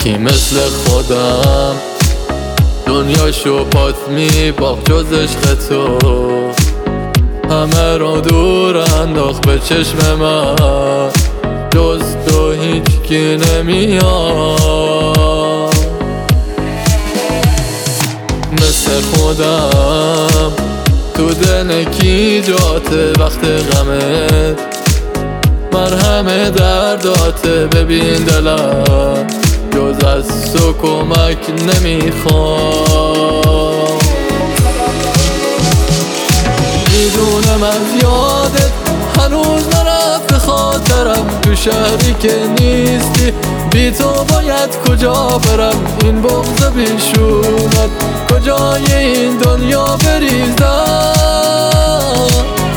یکی مثل خودم دنیاشو پات میباخت جز عشق تو، همه رو دور انداخت به چشم من، جز تو هیچکی نمیاد. مثل خودم تو دل کی جاته وقت غمت، مرهم درداته. ببین دلم جز از تو کمک نمیخوام. میدونم از یادت هنوز نرفت خاطرم، تو شهری که نیستی بی تو باید کجا برم. این بغض بیشونت کجای این دنیا بریزم.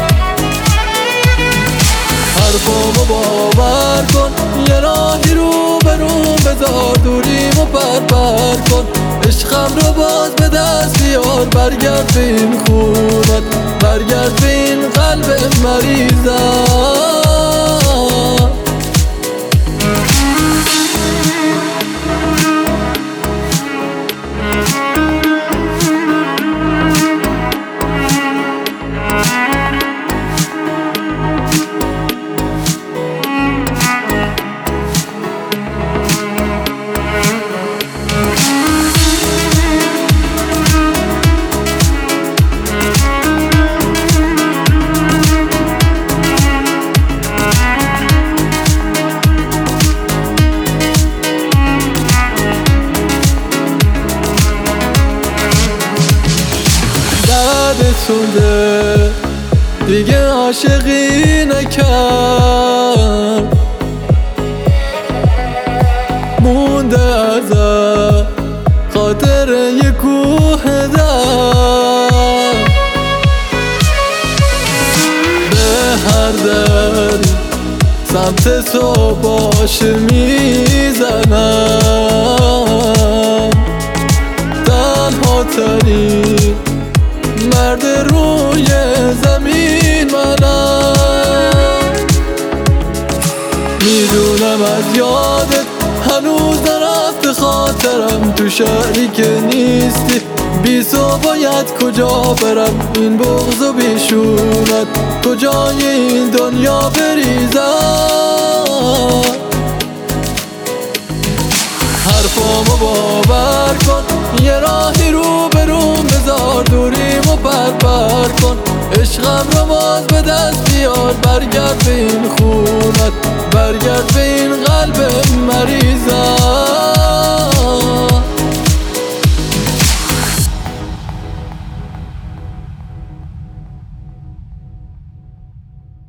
حرفامو باور کن، یه راهی رو برون بذار، دوریمو پر کن. عشقم رو باز به دست بیار، برگرد به این خونت، برگرد به این قلب مریضم. سونده دیگه عاشقی نکرد، مونده از خاطر یه کوه درد. به هر در سمت تو باش میزنم، تنها ترین مرد روی زمین منم. میدونم از یادت هنوز نرفت خاطرم، تو شهری که نیستی بی تو باید کجا برم. این بغض و بیشونت کجای این دنیا بریزم. حرفامو باور کن، یه راهی رو برون بذار، دوریمو پر کن. عشقم رو باز به دست بیار، برگرد به این خونت، برگرد به این قلب مریضم.